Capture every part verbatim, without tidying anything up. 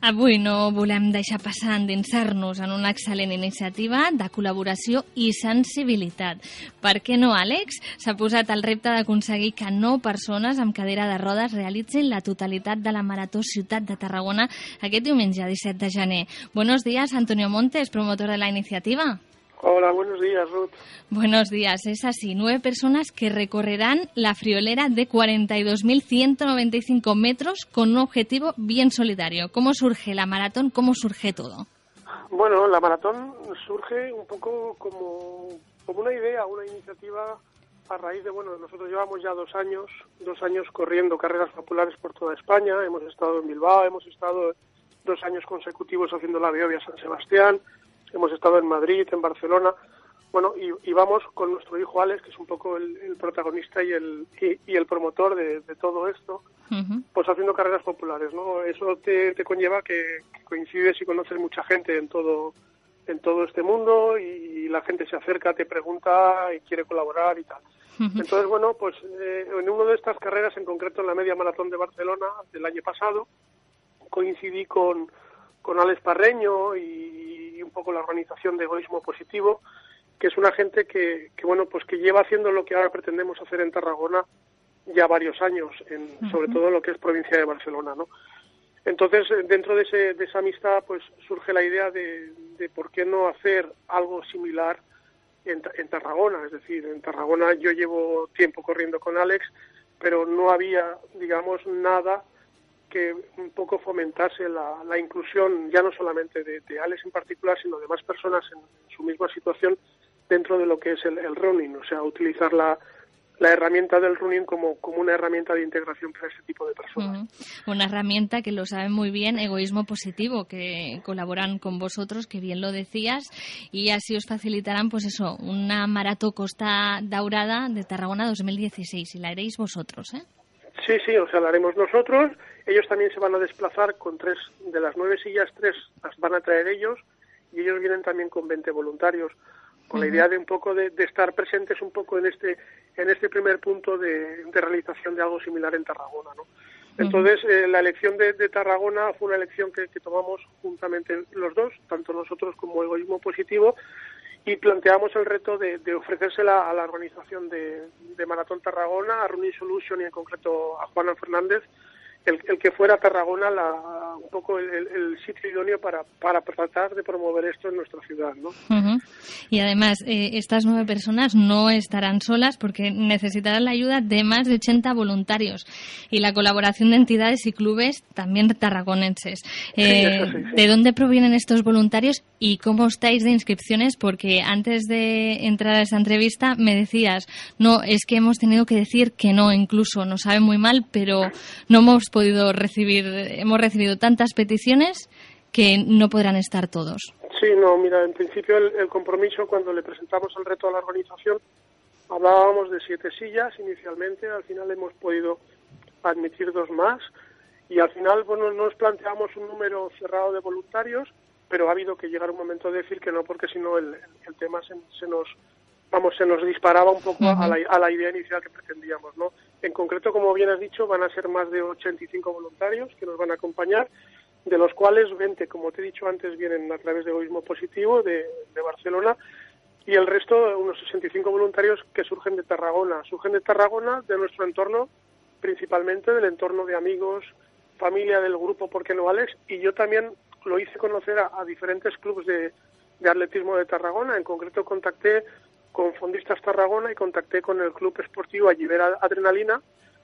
Avui no volem deixar passar endinsar-nos en una excel·lent iniciativa de col·laboració i sensibilitat. Per què no, Àlex? S'ha posat el repte d'aconseguir que nou persones amb cadira de rodes realitzin la totalitat de la Marató Ciutat de Tarragona aquest diumenge disset de gener. Buenos días, Antonio Montes, promotor de la iniciativa. Hola, buenos días, Ruth. Buenos días. Es así, nueve personas que recorrerán la friolera de cuarenta y dos mil ciento noventa y cinco metros con un objetivo bien solidario. ¿Cómo surge la maratón? ¿Cómo surge todo? Bueno, la maratón surge un poco como, como una idea, una iniciativa a raíz de, bueno, nosotros llevamos ya dos años, dos años corriendo carreras populares por toda España. Hemos estado en Bilbao, hemos estado dos años consecutivos haciendo la Behobia San Sebastián. Hemos estado en Madrid, en Barcelona, bueno, y, y vamos con nuestro hijo Alex, que es un poco el, el protagonista y el y, y el promotor de, de todo esto, uh-huh. pues haciendo carreras populares, ¿no? Eso te, te conlleva que, que coincides y conoces mucha gente en todo en todo este mundo, y la gente se acerca, te pregunta y quiere colaborar y tal. Uh-huh. Entonces, bueno, pues eh, en una de estas carreras, en concreto en la Media Maratón de Barcelona del año pasado, coincidí con con Alex Parreño y, y un poco la organización de Egoísmo Positivo, que es una gente que, que bueno, pues que lleva haciendo lo que ahora pretendemos hacer en Tarragona ya varios años, en, uh-huh. sobre todo en lo que es provincia de Barcelona, ¿no? Entonces, dentro de, ese, de esa amistad, pues surge la idea de, de por qué no hacer algo similar en, en Tarragona. Es decir, en Tarragona yo llevo tiempo corriendo con Alex, pero no había, digamos, nada que un poco fomentase la, la inclusión, ya no solamente de, de Alex en particular, sino de más personas en, en su misma situación dentro de lo que es el, el running, o sea, utilizar la, la herramienta del running como, como una herramienta de integración para ese tipo de personas. Uh-huh. Una herramienta que lo sabe muy bien Egoísmo Positivo, que colaboran con vosotros, que bien lo decías, y así os facilitarán, pues eso, una marató Costa Daurada de Tarragona dos mil dieciséis, y la haréis vosotros, ¿eh? Sí, sí, o sea, la haremos nosotros. Ellos también se van a desplazar con tres, de las nueve sillas, tres las van a traer ellos, y ellos vienen también con veinte voluntarios, con uh-huh. la idea de un poco de, de estar presentes un poco en este en este primer punto de, de realización de algo similar en Tarragona, ¿no? Entonces, eh, la elección de, de Tarragona fue una elección que, que tomamos juntamente los dos, tanto nosotros como Egoísmo Positivo, y planteamos el reto de, de ofrecérsela a la organización de, de Maratón Tarragona, a Running Solution y en concreto a Juana Fernández, el, el que fuera Tarragona la, un poco el, el sitio idóneo para, para tratar de promover esto en nuestra ciudad, ¿no? Uh-huh. Y además, eh, estas nueve personas no estarán solas porque necesitarán la ayuda de más de ochenta voluntarios y la colaboración de entidades y clubes también tarragonenses. Eh, sí, sí, sí. ¿De dónde provienen estos voluntarios y cómo estáis de inscripciones? Porque antes de entrar a esa entrevista me decías, no, es que hemos tenido que decir que no, incluso nos sabe muy mal, pero no hemos podido recibir, hemos recibido tantas peticiones que no podrán estar todos. Sí, no, mira, en principio el, el compromiso, cuando le presentamos el reto a la organización, hablábamos de siete sillas inicialmente, al final hemos podido admitir dos más, y al final, bueno, nos planteamos un número cerrado de voluntarios, pero ha habido que llegar un momento de decir que no, porque si no el, el tema se, se nos vamos se nos disparaba un poco uh-huh. a, la, a la idea inicial que pretendíamos, ¿no? En concreto, como bien has dicho, van a ser más de ochenta y cinco voluntarios que nos van a acompañar, de los cuales veinte, como te he dicho antes, vienen a través de Egoísmo Positivo de, de Barcelona, y el resto, unos sesenta y cinco voluntarios que surgen de Tarragona. Surgen de Tarragona, de nuestro entorno, principalmente del entorno de amigos, familia del grupo ¿Por qué no, Alex? Y yo también lo hice conocer a, a diferentes clubes de, de atletismo de Tarragona. En concreto contacté con Fondistas Tarragona y contacté con el Club Esportivo Allibera Adrenalina,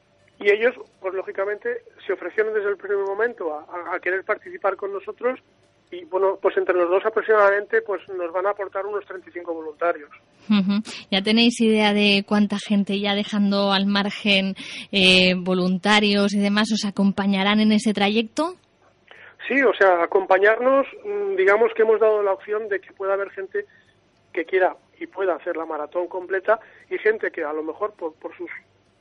y ellos, pues lógicamente, se ofrecieron desde el primer momento a, a, a querer participar con nosotros, y bueno, pues entre los dos aproximadamente pues nos van a aportar unos treinta y cinco voluntarios. Uh-huh. ¿Ya tenéis idea de cuánta gente, ya dejando al margen eh, voluntarios y demás, os acompañarán en ese trayecto? Sí, o sea, acompañarnos, digamos que hemos dado la opción de que pueda haber gente que quiera y pueda hacer la maratón completa, y gente que a lo mejor por, por su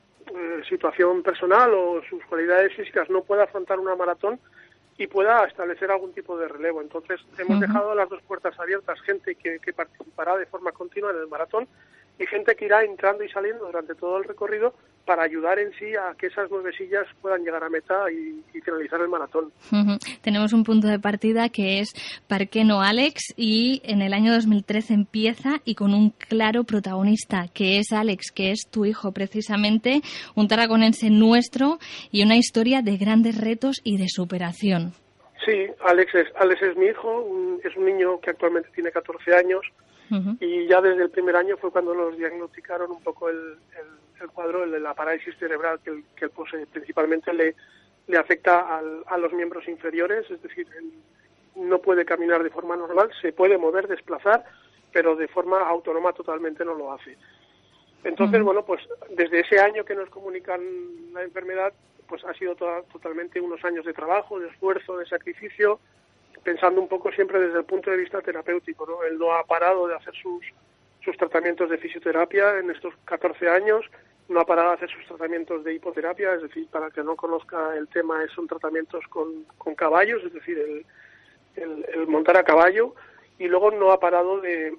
eh, situación personal o sus cualidades físicas no pueda afrontar una maratón y pueda establecer algún tipo de relevo. Entonces hemos uh-huh. dejado las dos puertas abiertas, gente que, que participará de forma continua en el maratón y gente que irá entrando y saliendo durante todo el recorrido para ayudar en sí a que esas nueve sillas puedan llegar a meta y, y finalizar el maratón. Uh-huh. Tenemos un punto de partida que es Parque No Alex, y en el año dos mil trece empieza, y con un claro protagonista, que es Alex, que es tu hijo precisamente, un tarraconense nuestro, y una historia de grandes retos y de superación. Sí, Alex es, Alex es mi hijo, un, es un niño que actualmente tiene catorce años, uh-huh. y ya desde el primer año fue cuando nos diagnosticaron un poco el, el, el cuadro, el de la parálisis cerebral, que, el, que pues, principalmente le, le afecta al, a los miembros inferiores, es decir, él no puede caminar de forma normal, se puede mover, desplazar, pero de forma autónoma totalmente no lo hace. Entonces, uh-huh. bueno, pues desde ese año que nos comunican la enfermedad, pues ha sido toda, totalmente unos años de trabajo, de esfuerzo, de sacrificio, pensando un poco siempre desde el punto de vista terapéutico, ¿no? Él no ha parado de hacer sus, sus tratamientos de fisioterapia en estos catorce años, no ha parado de hacer sus tratamientos de hipoterapia, es decir, para que no conozca el tema, son tratamientos con, con caballos, es decir, el, el, el montar a caballo, y luego no ha parado de,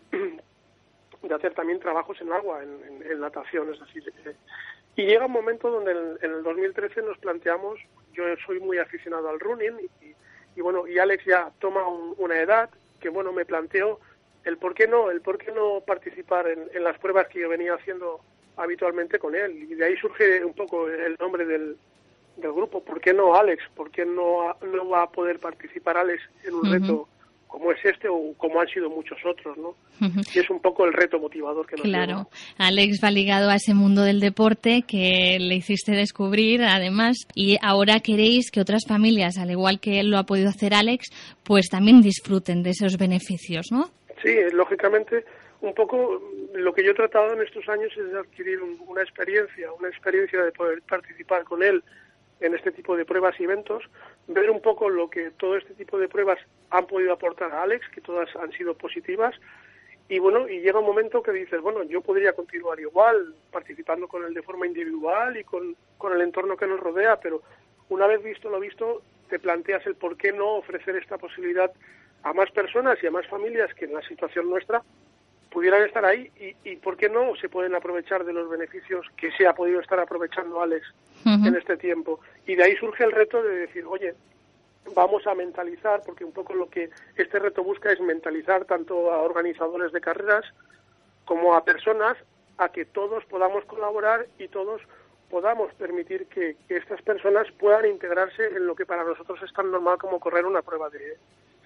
de hacer también trabajos en agua, en, en, en natación, es decir, eh, y llega un momento donde en, en el dos mil trece nos planteamos, yo soy muy aficionado al running, y, y bueno, y Alex ya toma un, una edad que, bueno, me planteo el por qué no, el por qué no participar en, en las pruebas que yo venía haciendo habitualmente con él, y de ahí surge un poco el nombre del, del grupo. ¿Por qué no Alex? ¿Por qué no, no va a poder participar Alex en un uh-huh. reto como es este o como han sido muchos otros, ¿no? Uh-huh. Y es un poco el reto motivador que nos Claro, lleva. Alex va ligado a ese mundo del deporte que le hiciste descubrir, además, y ahora queréis que otras familias, al igual que él lo ha podido hacer Alex, pues también disfruten de esos beneficios, ¿no? Sí, lógicamente, un poco lo que yo he tratado en estos años es de adquirir un, una experiencia, una experiencia de poder participar con él en este tipo de pruebas y eventos, ver un poco lo que todo este tipo de pruebas han podido aportar a Alex, que todas han sido positivas, y bueno, y llega un momento que dices, bueno, yo podría continuar igual, participando con él de forma individual y con, con el entorno que nos rodea, pero una vez visto lo visto, te planteas el por qué no ofrecer esta posibilidad a más personas y a más familias que en la situación nuestra pudieran estar ahí, y, y por qué no se pueden aprovechar de los beneficios que se ha podido estar aprovechando Alex uh-huh. en este tiempo. Y de ahí surge el reto de decir, oye, vamos a mentalizar, porque un poco lo que este reto busca es mentalizar tanto a organizadores de carreras como a personas, a que todos podamos colaborar y todos podamos permitir que, que estas personas puedan integrarse en lo que para nosotros es tan normal como correr una prueba de,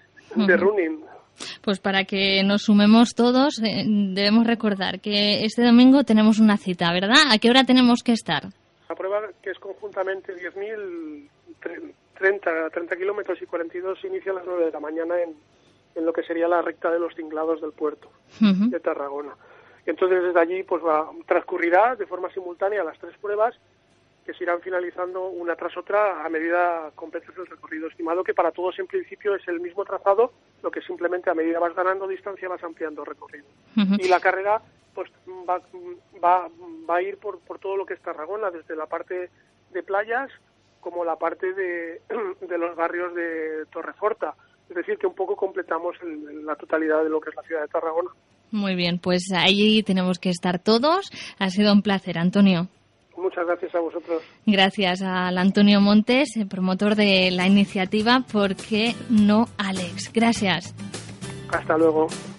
de uh-huh. running. Pues para que nos sumemos todos, eh, debemos recordar que este domingo tenemos una cita, ¿verdad? ¿A qué hora tenemos que estar? La prueba, que es conjuntamente diez mil, treinta, treinta kilómetros y cuarenta y dos, inicia a las nueve de la mañana en, en lo que sería la recta de los Tinglados del puerto uh-huh. de Tarragona. Entonces desde allí pues va, transcurrirá de forma simultánea las tres pruebas, que se irán finalizando una tras otra a medida completes el recorrido, estimado que para todos en principio es el mismo trazado, lo que simplemente a medida vas ganando distancia vas ampliando recorrido. Uh-huh. Y la carrera pues va, va, va a ir por, por todo lo que es Tarragona, desde la parte de playas como la parte de, de los barrios de Torreforta. Es decir, que un poco completamos el, la totalidad de lo que es la ciudad de Tarragona. Muy bien, pues ahí tenemos que estar todos. Ha sido un placer, Antonio. Muchas gracias a vosotros. Gracias al Antonio Montes, el promotor de la iniciativa ¿Por qué no Alex? Gracias. Hasta luego.